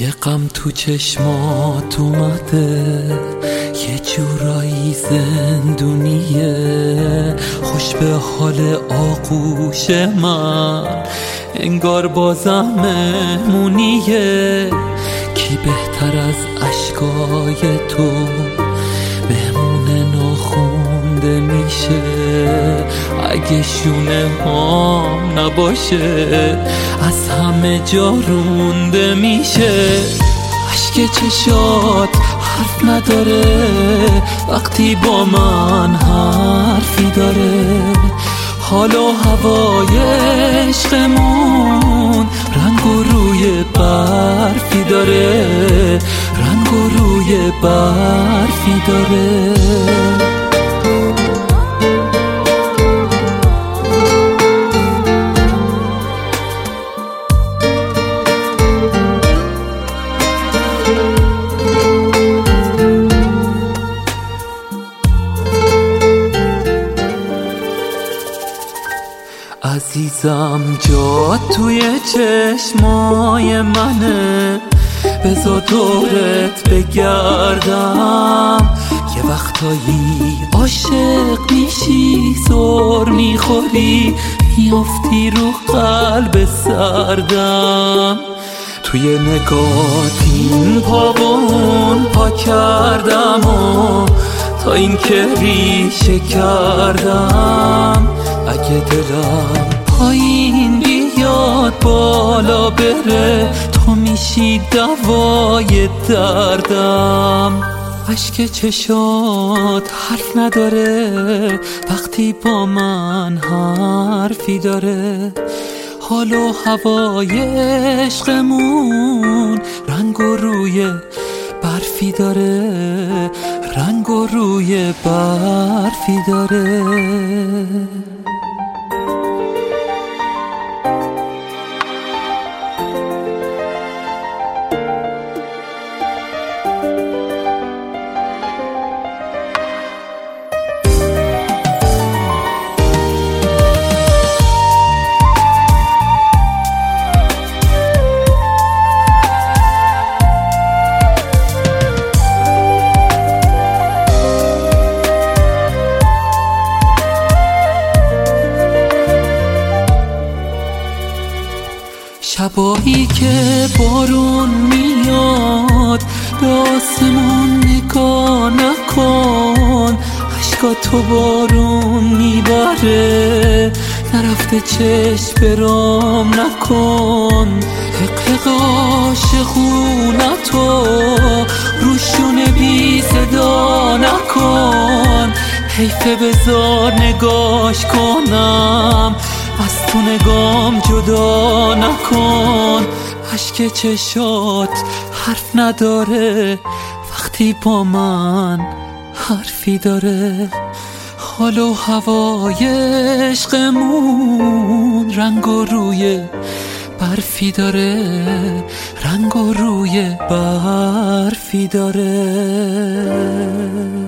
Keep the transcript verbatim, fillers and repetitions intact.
یه غم تو چشمات اومده، یه جورایی زندونیه، خوش به حال آغوش من، انگار بازم مهمونیه. کی بهتر از اشکای تو مهمون ناخونده میشه؟ اگه شونه هم نباشه از همه جا رونده میشه. اشک چشات حرف نداره وقتی با من حرفی داره. حال و هوای عشقمون رنگ و روی برفی داره، رنگ و روی برفی داره. عزیزم جا توی چشمای منه، بذار دورت بگردم. یه وقتایی عاشق میشی، زور میخوری، میافتی رو قلب سردم. توی نگات این پا و اون پا کردم و تا این که ریشه کردم. اگه دلم پایین بیاد بالا بره، تو میشی دوای دردم. اشک چشات حرف نداره وقتی با من حرفی داره. حال و هوای عشقمون رنگ و روی برفی داره، رنگ و روی برفی داره. شبایی که بارون میاد به آسمون نگاه نکن، اشکا تو بارون میبره، نرفته چشم برام نکن. حقق عاشقونتو روشون بی صدا نکن، حیفه بذار نگاش کنم، از تو نگام جدا نکن. اشک چشات حرف نداره وقتی با من حرفی داره. حال و هوای عشقمون رنگ و روی برفی داره، رنگ و روی برفی داره.